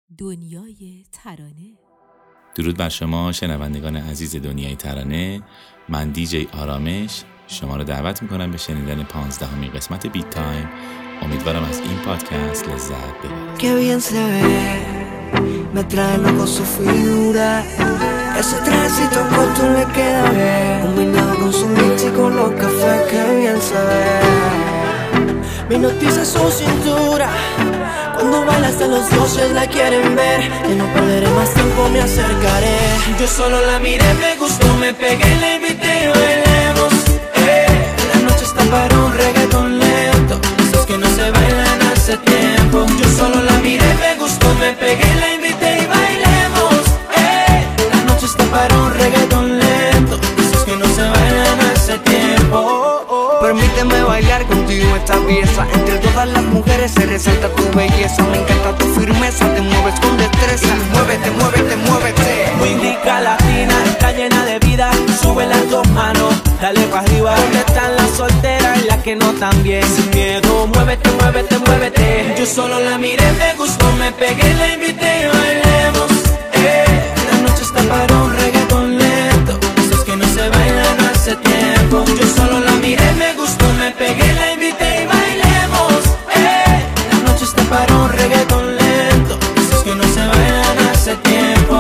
دنیای ترانه. درود بر شما شنوندگان عزیز دنیای ترانه. من دیجی آرامش شما رو دعوت میکنم به شنیدن 15مین قسمت بیت تایم. امیدوارم از این پادکست لذت ببرید. Qué bien se ve, me trae loco su figura. Ese trajecito corto le queda bien, combinado con su mix y con los cafés. Qué bien se ve. Me hipnotiza su cintura. Cuando baila hasta los dioses la quieren ver. Que no perderé más tiempo, me acercaré. Yo solo la miré, me gustó, me pegué, la invité y bailemos. La noche está para un reggaetón lento, esos que no se bailan hace tiempo. Yo solo la miré, me gustó, me pegué, la invité y bailemos. La noche está para un reggaetón lento, esos que no se bailan hace tiempo. Permíteme bailar contigo esta pieza. Entre todas las mujeres se resalta tu belleza. Me encanta tu firmeza, te mueves con destreza. Muévete, muévete, muévete. Muy rica latina, está llena de vida. Sube las dos manos, dale pa' arriba. ¿Dónde están las solteras y las que no están bien? Sin miedo, muévete, muévete, muévete. Yo solo la miré, me gustó, me pegué, la invité y bailemos. La noche está para un reggaetón lento, esos que no se bailan hace tiempo. Yo solo la miré, me gustó, me pegué, la invité y bailemos. La noche está para un reggaetón lento, esos que no se bailan hace tiempo.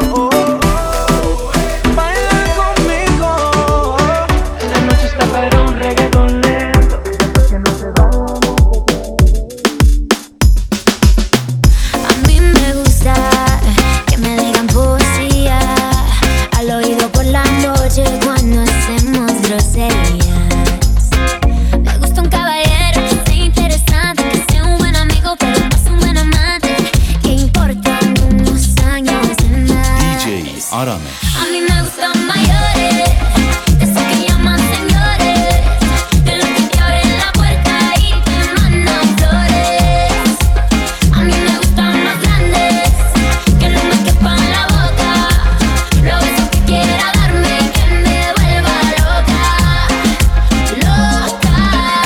Baila conmigo. La noche está para un reggaetón lento, esos que no se bailan hace tiempo. A mí me gusta que me digan poesía al oído por la noche cuando hacemos groserías. Me gusta un caballero que sea interesante, que sea un buen amigo pero no sea un buen amante. Que importan unos años de más. DJ آرامش. A mí me gustan mayores, de esos que llaman señores, de los que te abren la puerta y te mandan flores. A mí me gustan más grandes, que no me quepan en la boca. Los besos que quiera darme, que me vuelva loca, loca,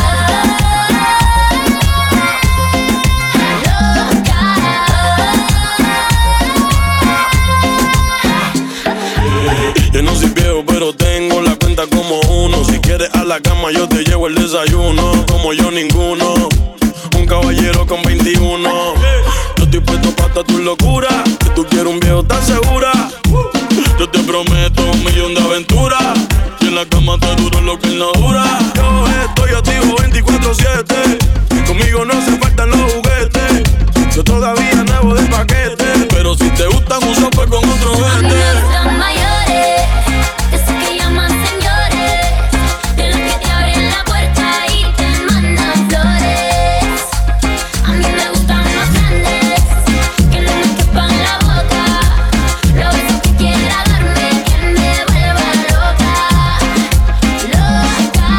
Yo no soy viejo, pero tengo la cuenta como uno. Si quieres a la cama, yo te llevo el desayuno. Como yo, ninguno. Un caballero con 21. Yo estoy puesto para tu locura. Que tú quieres un viejo, ¿estás segura? Yo te prometo 1.000.000 de aventuras. Y en la cama te duro lo que él no dura. Yo estoy activo 24/7. Conmigo no se faltan los juguetes. Yo todavía nuevo de paquete. Pero si te gustan un sope con otro A mí vete. me gustan mayores, de esos que llaman señores, de los que te abren la puerta y te mandan flores. A mí me gustan más grandes, que no me quepan en la boca. Los besos que quiera darme, que me vuelva loca, loca,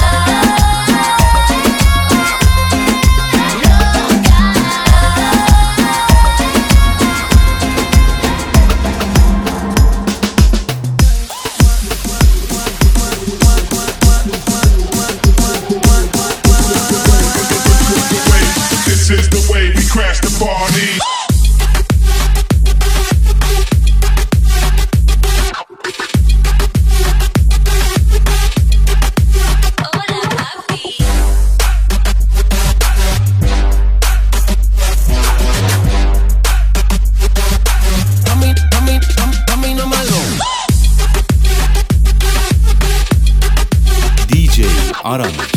This is the way we crash the party. DJ آرامش.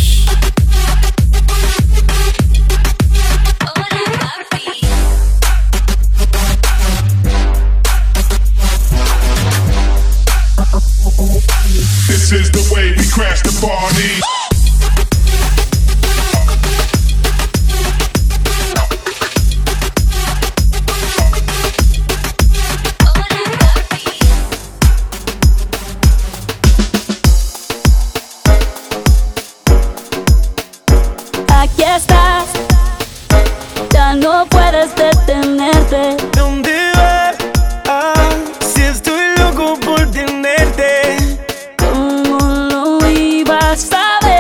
This is the way we crash the party. Aquí estás, ya no puedes detenerte. ¿Dónde vas? Si estoy loco por tenerte. ¿Cómo lo ibas a ver?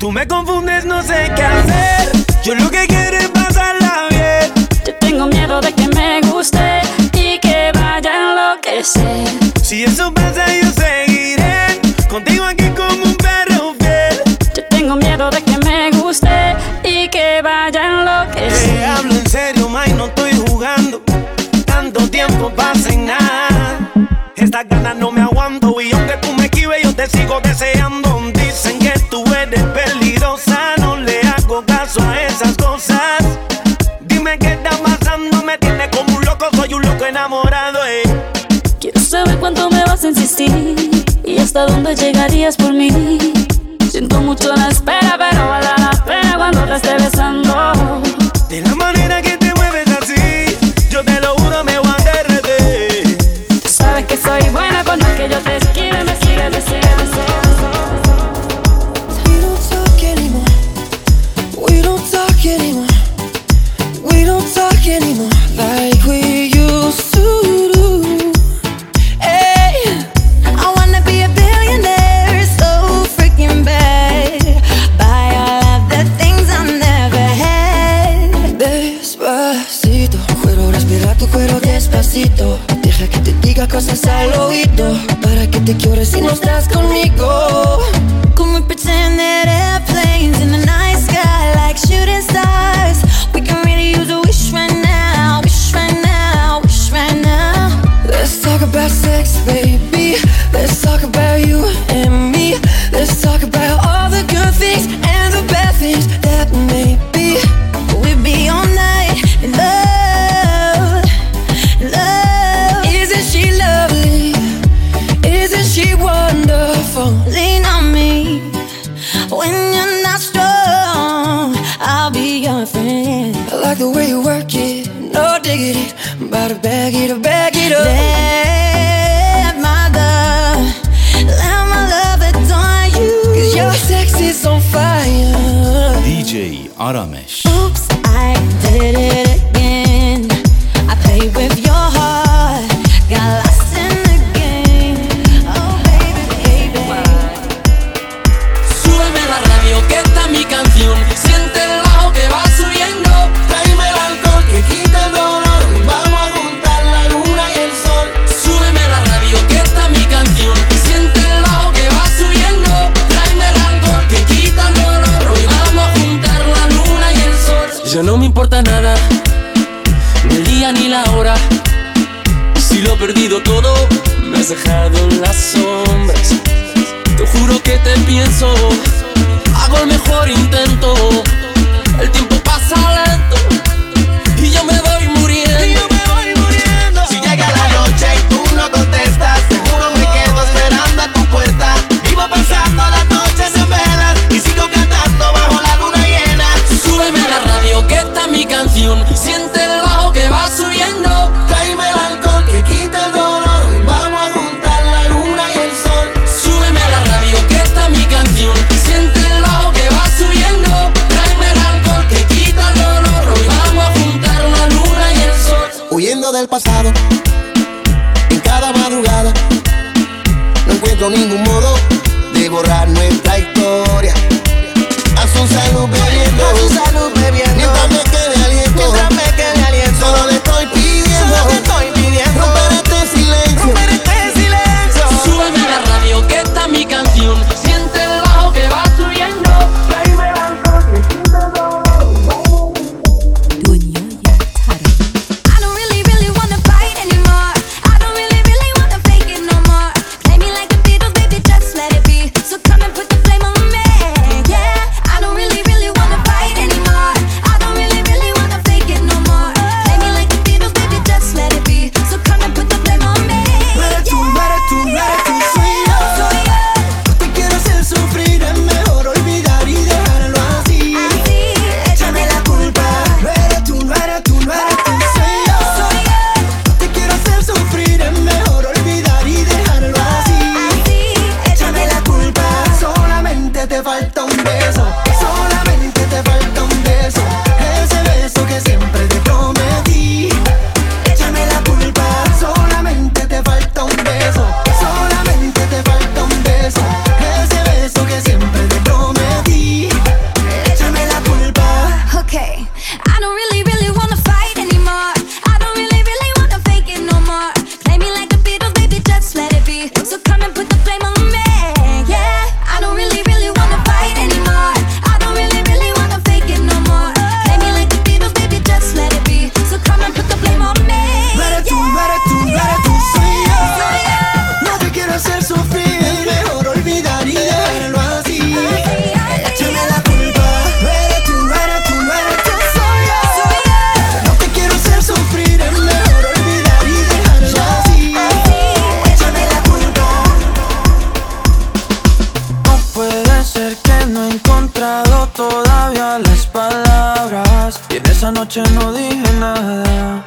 Tú me confundes, no sé qué hacer. Yo lo que quiero es pasarla bien. Yo tengo miedo de que me guste y que vaya a enloquecer. Si eso pasa yo seguiré contigo aquí como un perro fiel. Yo tengo miedo de que me guste y que vaya a enloquecer. Te hablo en serio, ma, y no estoy jugando. Tanto tiempo pasa en nada. Estas ganas no me aguanto y aunque tú me esquives yo te sigo deseando. Dicen que tú eres peligrosa, no le hago caso a esas cosas. Dime qué está pasando, me tienes como un loco, soy un loco enamorado, Quiero saber cuánto me vas a insistir y hasta dónde llegarías por mí. Siento mucho la espera, pero vale la pena cuando te esté besando. De la manera que te mueves así, yo te lo juro me voy a derretir. Tú sabes que soy buena con lo que yo te esquive, me sigue, me sigue, me sigue. We don't talk anymore. We don't talk anymore. We don't talk anymore like we used to do. Hey, I wanna be a billionaire, so freaking bad. Buy all of the things I never had. Despacito, quiero respirar tu cuero despacito. Deja que te diga cosas al oído, para que te quiores si no estás conmigo. Can we pretend that airplanes in the night sky like shooting stars? We can really use a wish right now, wish right now, wish right now. Let's talk about sex, baby. Let's talk about you and me. Let's talk about all the good things and the bad things that may be. We'll be all night in love, love. Isn't she lovely? Isn't she wonderful? Lean on me when you're not strong. I'll be your friend. I like the way you work it, no diggity. I'm about to bag it up, bag it up. Let my love adorn you. 'Cause your sex is on fire. DJ آرامش. Oops, I did it again. I played with your heart, got lost in the game. Oh baby, baby. Súbeme la radio que está mi canción. Siente el bajo que va subiendo. Tráeme el alcohol que quita el dolor. Vamos a juntar la luna y el sol. Súbeme la radio que está mi canción. Siente el bajo que va subiendo. Tráeme el alcohol que quita el dolor. Hoy vamos a juntar la luna y el sol. Ya no me importa nada, ni el día ni la hora. Si lo he perdido todo, me has dejado en las sombras. Te juro que te pienso, hago el mejor intento. El tiempo pasa lento y yo me voy muriendo. Si llega la noche y tú no contestas, seguro me quedo esperando a tu puerta. Vivo pasando las noches en velas y sigo cantando bajo la luna llena. Súbeme la radio que está mi canción. Siente el bajo que va subiendo. Tráeme el alcohol que quita el dolor. Vamos a juntar la luna y el sol. Súbeme la radio que está mi canción. Siente el bajo que va subiendo. Tráeme el alcohol que quita el dolor. Hoy vamos a juntar la luna y el sol. Huyendo del pasado, en cada madrugada, no encuentro ningún modo de borrar nuestra historia. A su salud bebiendo, mientras me quede aliento, solo le estoy pidiendo, romper este silencio. Súbeme la radio que está mi canción. Siente el bajo que va subiendo. Tráeme el alcohol que quita el dolor. دنیای ترانه. I don't really, really wanna fight anymore. I don't really, really wanna fake it no more. Play me like the Beatles, baby, just let it be. So come and put the flame on me, yeah. I don't really, really wanna fight anymore. noche no dije nada.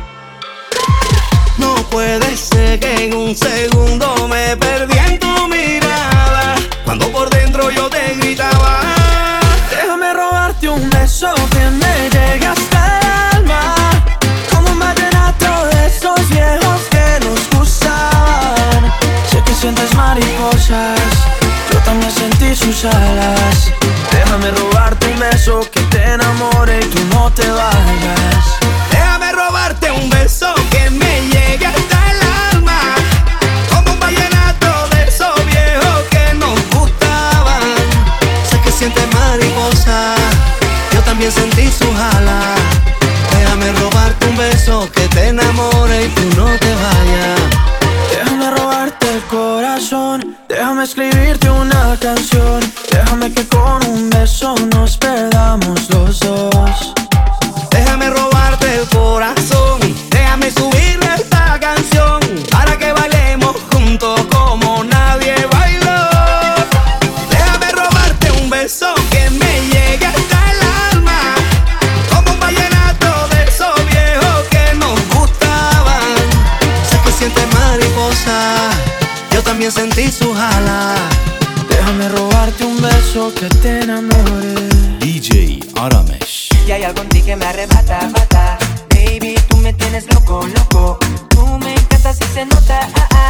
No puede ser que en un segundo me perdí en tu mirada, cuando por dentro yo te gritaba. Déjame robarte un beso que me llegue hasta el alma, como un vallenato de esos viejos que nos gustaban. Sé que sientes mariposas, yo también sentí sus alas. Déjame robarte un beso que te enamore y tú no te vayas. Déjame robarte un beso que me llegue hasta el alma, como un vallenato de esos viejos que nos gustaban. Sé que sientes mariposa, yo también sentí sus alas. Déjame robarte un beso que te enamore y tú no te vayas. Déjame robarte el corazón, déjame escribirte una canción. Déjame que con un beso nos perdamos los dos. Déjame robarte el corazón, déjame subirle esta canción, para que bailemos juntos como nadie bailó. Déjame robarte un beso que me llegue hasta el alma, como un vallenato de esos viejos que nos gustaban. Sé que sientes mariposa, yo también sentí sus alas. Déjame robarte un beso que te enamore. DJ Aramesh. Y hay algo en ti que me arrebata, bata. Baby, tú me tienes loco, loco. Tú me encantas y se nota,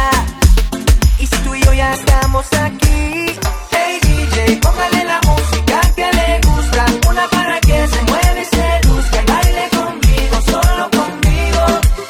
Y si tú y yo ya estamos aquí, hey DJ, póngale la música que le gusta, una para que se mueve y se luzca y baile conmigo, solo conmigo.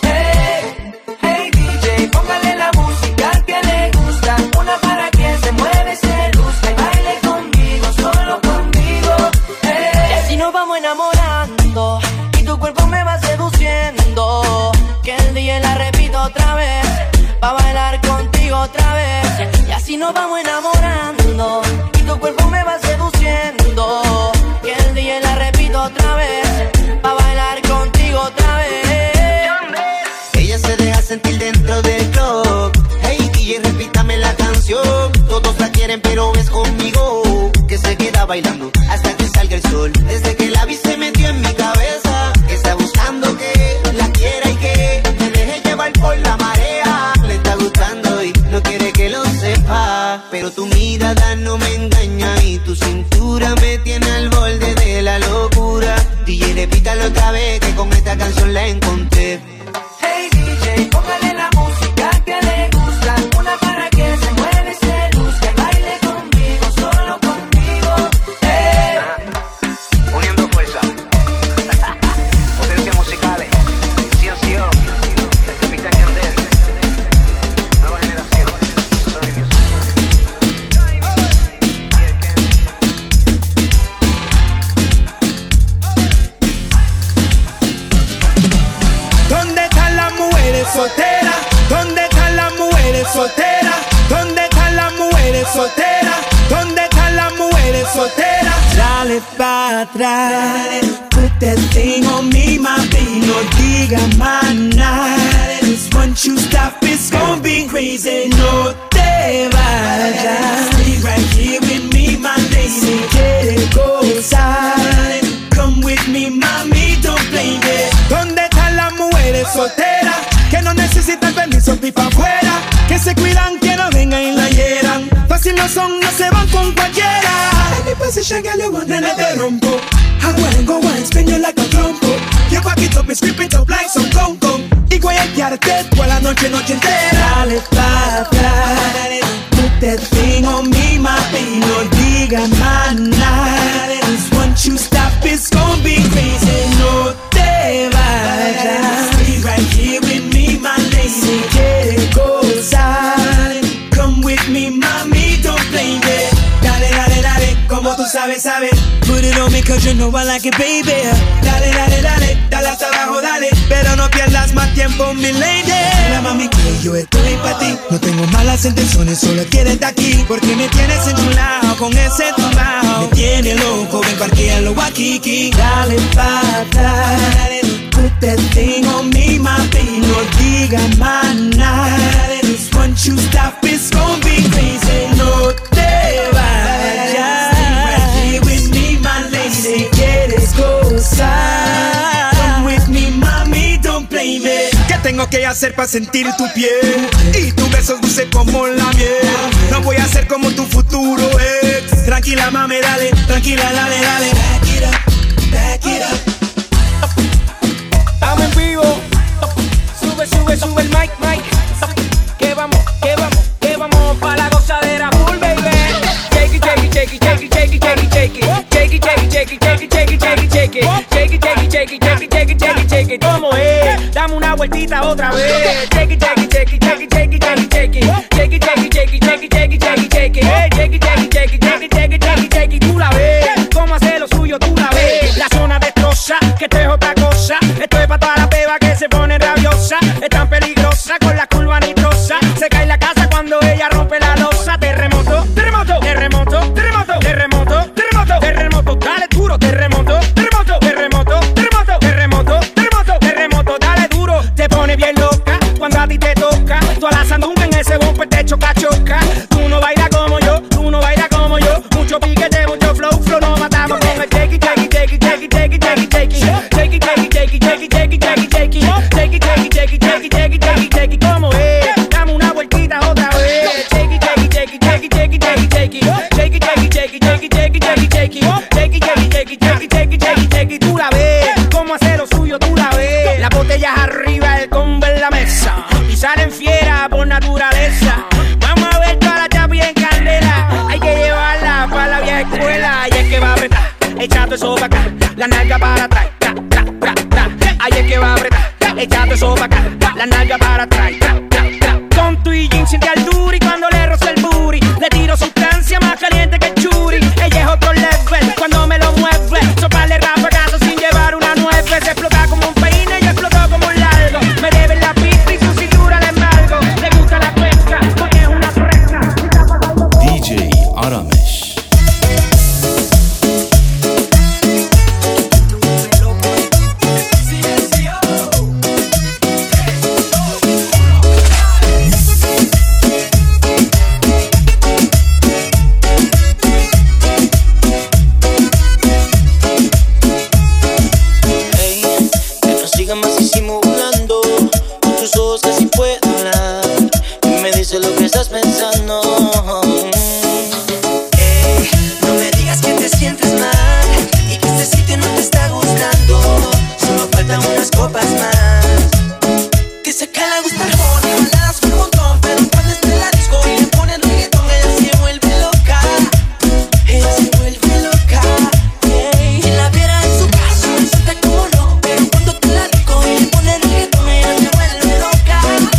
Hey DJ, póngale la música que le gusta, una para que se mueve y se luzca y baile conmigo, solo conmigo. Y así nos vamos enamorando y tu cuerpo me va seduciendo, que el día la repito otra vez, pa' bailar contigo otra vez. Y así nos vamos enamorando y tu cuerpo me va seduciendo, que el día la repito otra vez, pa' bailar contigo otra vez. Ella se deja sentir dentro del club. Hey DJ, repítame la canción. Todos la quieren pero es conmigo que se queda bailando hasta que salga el sol. Desde que la vi se metió en mi cabeza, está buscando que la quiera y que me deje llevar por la marea. Le está gustando y no quiere que lo sepa, pero tu mirada no me engaña y tu cintura me tiene al borde de la locura. DJ, repítalo otra vez que con esta canción la encontré. Hey DJ, póngale la música que le gusta, una para que se mueve y se luzca y baile conmigo, solo conmigo. Uniendo fuerza. Potencias musicales. Ciencia. Capitán Yandel. Nueva generación. Sony Music. ¿Dónde están las mujeres solteras? ¿Dónde están las mujeres solteras? ¿Dónde están las mujeres solteras? ¿Dónde están las mujeres solteras? Dale para atrás, put that thing on me, mami, no diga más nada. Cause once you stop, it's gonna be crazy. No te vayas, stay right here with me, my lady. Si quieres gozar, come with me, mami, don't blame it. ¿Dónde están las mujeres solteras? Que no necesitan permiso ni pa' afuera, que se cuidan, que no vengan y la hieran. Fácil no son, no se van con cualquiera. Any position, girl, you want, nena te rompo. I go and spin you like a trompo. You back it up, me script it up like some conco. Y guayarte toda la noche, noche entera. Dale pa' atrás, put that thing on me, mami, no digas más nada. Cause once you stop, it's gonna be crazy. No te vayas, stay right here with me, my lady. Si quieres gozar, come with me, mami, don't blame it. Dale, dale, dale, como tú sabes, sabes. Put it on me cause you know I like it, baby. Dale, dale, dale, dale hasta abajo, dale. Pero no pierdas más tiempo, mi lady. Mira, mami, que yo estoy pa' ti. No tengo malas intenciones, solo quieres estar aquí. Porque me tienes enchulado con ese tumbao. Me tiene loco, ven, parquéalo aquí, aquí. Dale pa' atrás, put that thing on me, mami, no digas más nada. Cause once you stop, it's gonna be crazy. No te vayas, stay right here with me, my lady. Si quieres gozar, tengo que hacer para sentir tu piel y tus besos dulces como la miel. No voy a ser como tu futuro ex. Tranquila mami, dale, tranquila, dale, dale. Back it up, back it up. Estamos en vivo. Sube el mic. Que vamos pa' la gozadera full, baby. Shake it. ¿Cómo es? Dame una vueltita otra vez. Shake it. Tú la ves. ¿Cómo hace lo suyo? Tú la ves. La zona destroza, que esto es otra cosa. Esto es pa' toda la peba que se pone rabiosa. Es tan peligrosa con la curva nitrosa. Se cae la casa cuando ella rompe la losa. Terremoto. Dale duro, terremoto. Dale duro, te pone bien loca cuando a ti te toca. Tú a la sandunga en ese bumper te choca. Tú no bailas como yo. Mucho piquete, mucho flow, no matamos con el take it. ¿Cómo es? Dame una vueltita otra vez. Take it. Tú la ves, cómo hace lo suyo, tú la ves. Las botellas arriba, el combo en la mesa y salen fieras por naturaleza. Vamos a ver toda la chapi en candela. Hay que llevarla para la vieja escuela. Y es que va a apretar, echando eso para acá, la nalga para atrás. Ahí es que va a apretar, echando eso para acá, la nalga para atrás. Con tu y jean siente al duri cuando le roza el booty. Le tiro sustancia más caliente que el churi. Ella es otro level cuando me lo mueve. Soparle rafagazo sin llevar una nueve. Se explota como un peine y explotó como un largo. Me debe la pista y su cintura de embargo. Le gusta la pesca porque es una fresca. DJ Aramesh. Más disimulando, con tus ojos casi puedo hablar. Y me dice lo que estás pensando. No me digas que te sientes mal y que este sitio no te está gustando. Solo faltan unas copas más. Dice que le gusta el honey, baladas con un montón, pero cuando esté en la disco y le ponen reggaetón, ella se vuelve loca. Quien la viera en su casa, siente como no, pero cuando te la disco y le ponen reggaetón, ella se vuelve loca.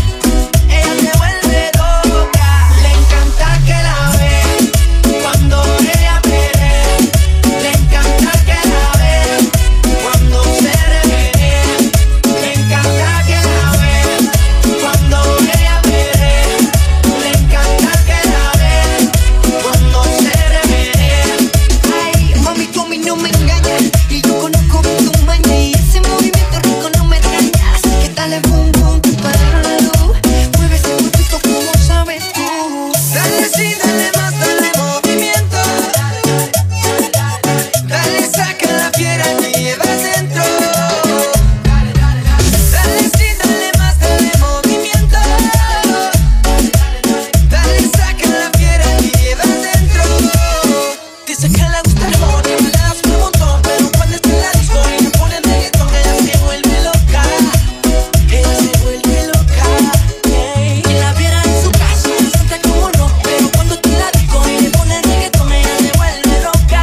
Le encanta que la vean cuando ella pelea. Le encanta que la vean cuando se remenea. Le encanta que la vean cuando ella pelea. Le encanta que la vean cuando se remenea. Ay, mami, tú a mí no me engañas y yo conozco tu maña y ese movimiento rico no me extraña. Así que dale boom boom, páralo. Mueve ese cuerpito como sabes tú. Dale sí, dale más, dale movimiento. Dale, saca la fiera que llevas dentro. Dale sí, dale más, dale movimiento. Dale, saca la fiera que llevas dentro. Dice que le gusta el honey, baladas con un montón, pero cuando está en la disco y le ponen reggaetón, ella se vuelve loca. Quien la viera en su casa, siente como no, pero cuando está en la disco y le ponen reggaetón, ella se vuelve loca.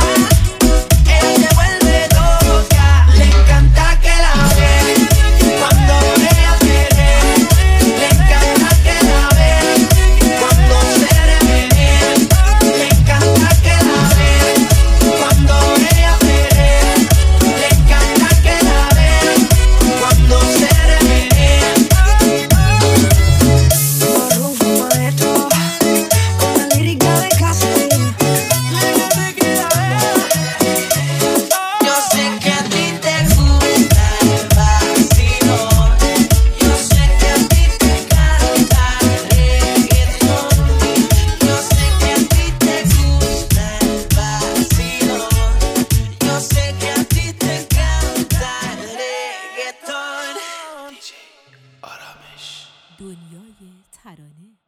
Le encanta que la vean cuando ella pelea. Le encanta que la vean cuando se remenea. Le encanta que la vean ترانه